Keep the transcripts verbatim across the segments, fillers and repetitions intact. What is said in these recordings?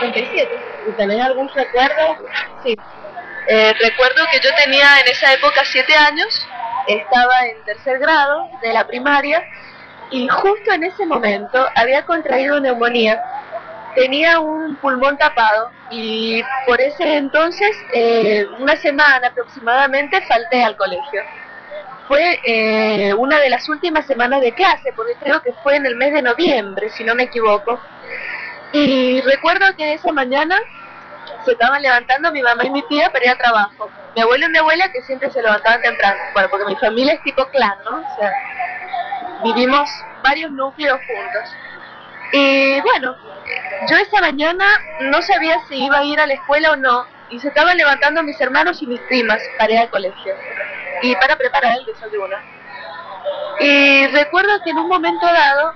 setenta y siete. ¿Y tenés algún recuerdo? Sí. Eh, recuerdo que yo tenía en esa época siete años, estaba en tercer grado de la primaria y justo en ese momento había contraído neumonía. Tenía un pulmón tapado y por ese entonces, eh, una semana aproximadamente, falté al colegio. Fue eh, una de las últimas semanas de clase, porque creo que fue en el mes de noviembre, si no me equivoco. Y recuerdo que esa mañana se estaban levantando mi mamá y mi tía para ir al trabajo. Mi abuelo y mi abuela que siempre se levantaban temprano, bueno, porque mi familia es tipo clan, ¿no? O sea, vivimos varios núcleos juntos. Y bueno, yo esa mañana no sabía si iba a ir a la escuela o no, y se estaban levantando mis hermanos y mis primas para ir al colegio y para preparar el desayuno. Y recuerdo que en un momento dado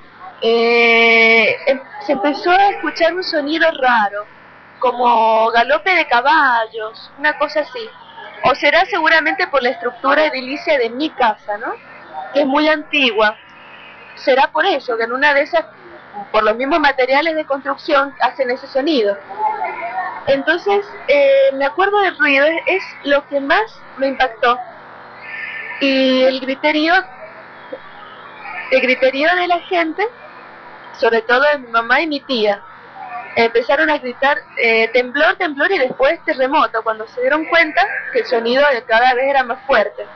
eh, em se empezó a escuchar un sonido raro, como galope de caballos, una cosa así. O será seguramente por la estructura edilicia de mi casa, ¿no? Que es muy antigua. Será por eso, que en una de esas, por los mismos materiales de construcción, hacen ese sonido. Entonces, eh, me acuerdo del ruido, es, es lo que más me impactó. Y el griterío, el griterío de la gente, sobre todo de mi mamá y mi tía, empezaron a gritar eh, temblor, temblor y después terremoto, cuando se dieron cuenta que el sonido de cada vez era más fuerte.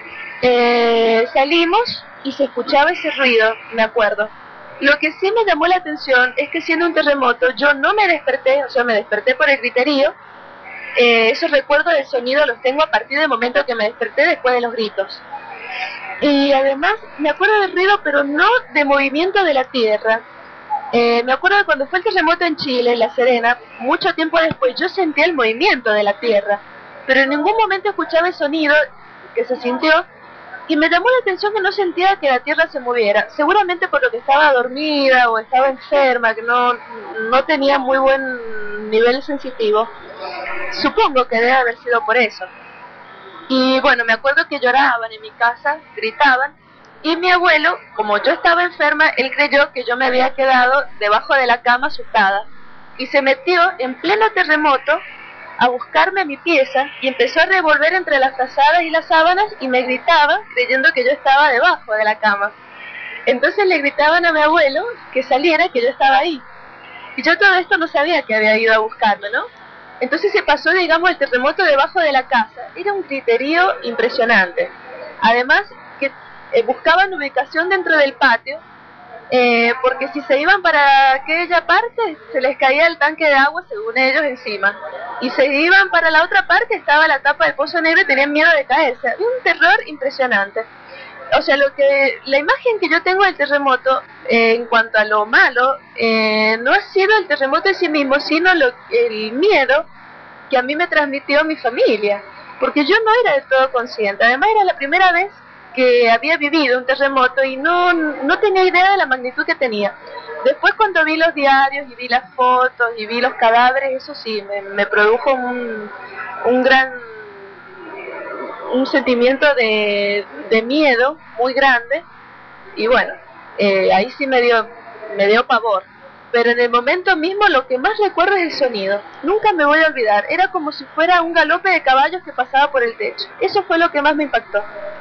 Eh, salimos y se escuchaba ese ruido, me acuerdo. Lo que sí me llamó la atención es que siendo un terremoto yo no me desperté, o sea, me desperté por el griterío. Eh, esos recuerdos del sonido los tengo a partir del momento que me desperté después de los gritos. Y además me acuerdo del ruido, pero no de movimiento de la tierra. Eh, me acuerdo de cuando fue el terremoto en Chile, en La Serena, mucho tiempo después yo sentí el movimiento de la tierra, pero en ningún momento escuchaba el sonido que se sintió. Y me llamó la atención que no sentía que la tierra se moviera, seguramente por lo que estaba dormida o estaba enferma, que no, no tenía muy buen nivel sensitivo. Supongo que debe haber sido por eso. Y bueno, me acuerdo que lloraban en mi casa, gritaban, y mi abuelo, como yo estaba enferma, él creyó que yo me había quedado debajo de la cama asustada, y se metió en pleno terremoto a buscarme a mi pieza y empezó a revolver entre las frazadas y las sábanas y me gritaba creyendo que yo estaba debajo de la cama. Entonces le gritaban a mi abuelo que saliera, que yo estaba ahí. Y yo todo esto no sabía que había ido a buscarme, ¿no? Entonces se pasó, digamos, el terremoto debajo de la casa. Era un griterío impresionante. Además que eh, buscaban ubicación dentro del patio, Eh, porque si se iban para aquella parte, se les caía el tanque de agua, según ellos, encima. Y se iban para la otra parte, estaba la tapa del pozo negro y tenían miedo de caerse. Había un terror impresionante. O sea, lo que la imagen que yo tengo del terremoto, eh, en cuanto a lo malo, eh, no ha sido el terremoto en sí mismo, sino lo, el miedo que a mí me transmitió mi familia. Porque yo no era del todo consciente. Además, era la primera vez que había vivido un terremoto y no, no tenía idea de la magnitud que tenía. Después cuando vi los diarios y vi las fotos y vi los cadáveres, eso sí, me, me produjo un, un gran un sentimiento de, de miedo muy grande y bueno, eh, ahí sí me dio, me dio pavor. Pero en el momento mismo lo que más recuerdo es el sonido. Nunca me voy a olvidar, era como si fuera un galope de caballos que pasaba por el techo. Eso fue lo que más me impactó.